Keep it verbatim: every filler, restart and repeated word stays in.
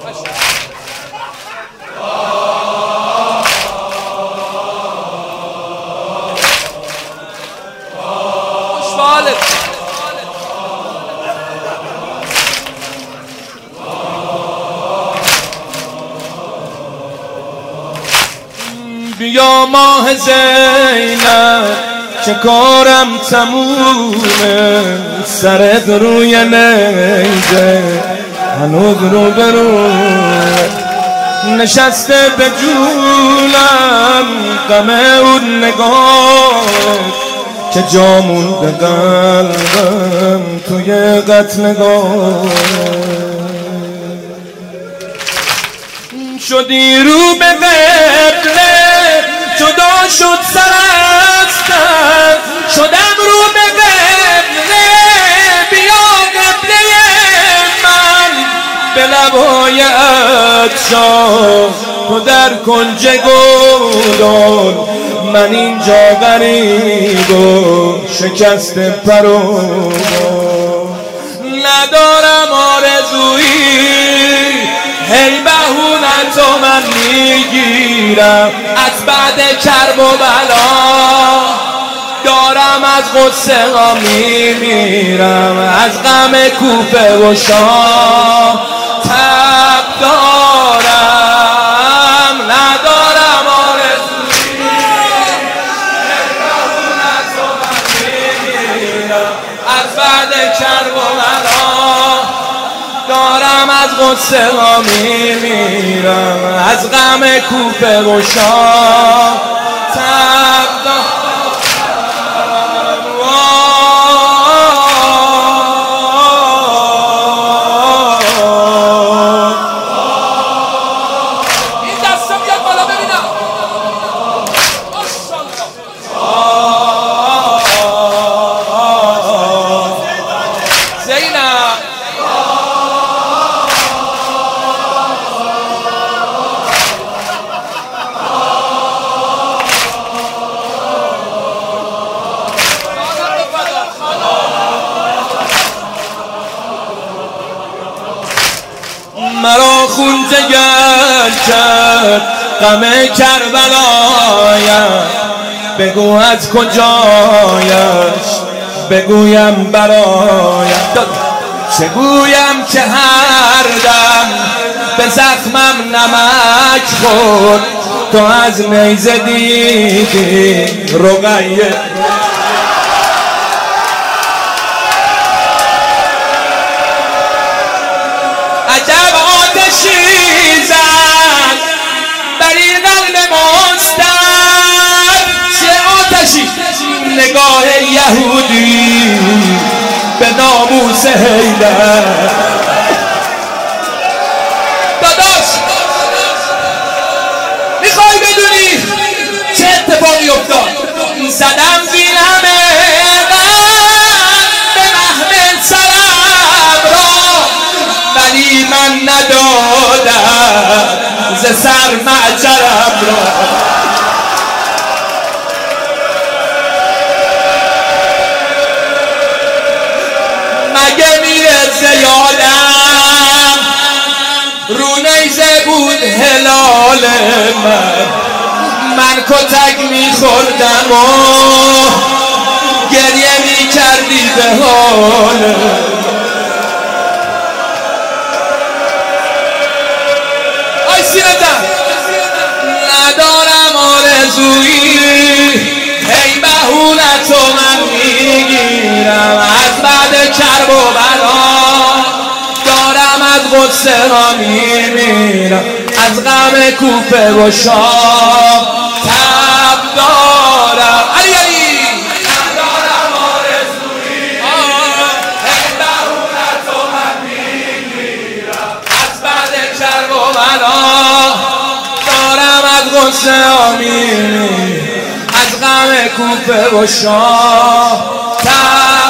بیا ماه زینب که کارم تمومه، سرت روی نیزه هنوز رو بروه، نشسته به جونم غم اون نگاه که جا مونده قلبم توی قتلگاه. شدی رو به قبله جدا شد سر از تن، شدم رو به قبله بیا قبله من، به لبهای عطشان تو در کنج گلدان، من اینجا غریب و شکست پرو ندارم آرزویی، هی بهونتو من میگیرم از بعد کرب و بلا، دارم از غصه ها میمیرم، از غم کوفه و شام تب دارم، ندارم آرزویی، هی بهونتو من میگیرم از بعد کرب و بلا، دارم از غصه ها میمیرم، از غم کوفه و شام تب دارم. این دستا بیاد بالا ببینم. زینب مرا خون جگر کرد غم کربلایم، بگو از کجایش بگویم برایم، چگویم که هر دم به زخمم نمک خورد، تو از نیزه دیدی رقیه عجب آتشی زد بری قلب مستر، چه آتشی نگاه یهودی به ناموس حیدر. داداش میخوای بدونی چه اتفاقی افتاد؟ زدم زینمه به محمل سرم را، ولی من ندادم ز سر معجرم را. مگه میره زیادم رو نیزه بود هلال من، من کتک میخوردم و گریه میکردی به حال. آی سینتم ندارم آرزویی، هی بهونتو من میگیرم از بعد کرب و بلا، دارم از غصه ها میمیرم، از غم کوفه و شام تب دارم. علی علی ندارم آرزویی، هی بهونتو من میگیرم از بعد کرب و بلا، دارم از غصه ها میمیرم، از غم کوفه و شام تب